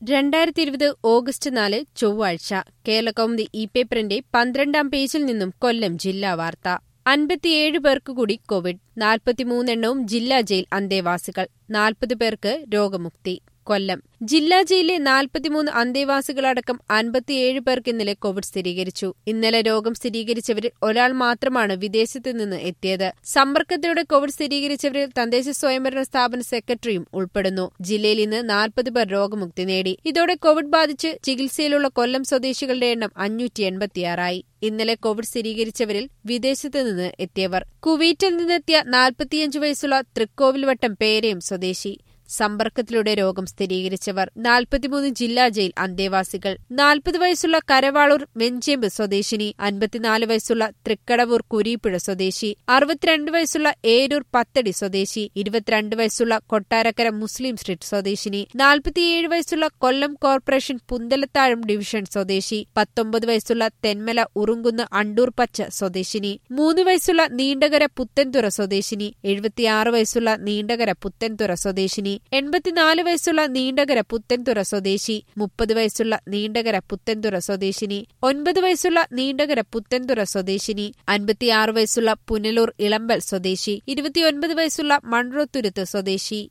2020 August 4 ചൊവ്വാഴ്ച കേരളകൗമുദി ഇ-പേപ്പറിന്റെ 12-ാം പേജിൽ നിന്നും കൊല്ലം ജില്ലാ വാർത്ത. 57 പേർക്ക് കൂടി കോവിഡ്. 43 എണ്ണവും ജില്ലാ ജയിൽ അന്തേവാസികൾ. 40 പേർക്ക് രോഗമുക്തി. കൊല്ലം ജില്ലാ ജയിലിലെ 43 അന്തേവാസികളടക്കം 57 പേർക്ക് ഇന്നലെ കോവിഡ് സ്ഥിരീകരിച്ചു. ഇന്നലെ രോഗം സ്ഥിരീകരിച്ചവരിൽ ഒരാൾ മാത്രമാണ് വിദേശത്ത് നിന്ന് എത്തിയത്. സമ്പർക്കത്തിലൂടെ കോവിഡ് സ്ഥിരീകരിച്ചവരിൽ തദ്ദേശ സ്വയംഭരണ സ്ഥാപന സെക്രട്ടറിയും ഉൾപ്പെടുന്നു. ജില്ലയിൽ ഇന്ന് 40 പേർ രോഗമുക്തി നേടി. ഇതോടെ കോവിഡ് ബാധിച്ച് ചികിത്സയിലുള്ള കൊല്ലം സ്വദേശികളുടെ എണ്ണം 586 ആയി. ഇന്നലെ കോവിഡ് സ്ഥിരീകരിച്ചവരിൽ വിദേശത്ത് നിന്ന് എത്തിയവർ: കുവൈറ്റിൽ നിന്നെത്തിയ 45 വയസ്സുള്ള തൃക്കോവിൽവട്ടം പേരയം സ്വദേശി. സമ്പർക്കത്തിലൂടെ രോഗം സ്ഥിരീകരിച്ചവർ: 43 ജില്ലാ ജയിൽ അന്തേവാസികൾ. 40 വയസ്സുള്ള കരവാളൂർ വെഞ്ചേമ്പ് സ്വദേശിനി. 54 വയസ്സുള്ള തൃക്കടവൂർ കുരീപ്പുഴ സ്വദേശി. 62 വയസ്സുള്ള ഏരൂർ പത്തടി സ്വദേശി. 22 വയസ്സുള്ള കൊട്ടാരക്കര മുസ്ലിം സ്ട്രീറ്റ് സ്വദേശിനി. 47 വയസ്സുള്ള കൊല്ലം കോർപ്പറേഷൻ പുന്തലത്താഴം ഡിവിഷൻ സ്വദേശി. 19 വയസ്സുള്ള തെന്മല ഉറുങ്കുന്ന് അണ്ടൂർ പച്ച സ്വദേശിനി. 3 വയസ്സുള്ള നീണ്ടകര പുത്തൻതുറ സ്വദേശിനി. 76 വയസ്സുള്ള നീണ്ടകര പുത്തൻതുറ സ്വദേശിനി. 84 വയസ്സുള്ള നീണ്ടകര പുത്തൻതുറ സ്വദേശി. 30 വയസ്സുള്ള നീണ്ടകര പുത്തൻതുറ സ്വദേശിനി. 9 വയസ്സുള്ള നീണ്ടകര പുത്തൻതുറ സ്വദേശിനി. 56 വയസ്സുള്ള പുനലൂർ ഇളമ്പൽ സ്വദേശി. 29 വയസ്സുള്ള മൺറോത്തുരുത്ത് സ്വദേശി.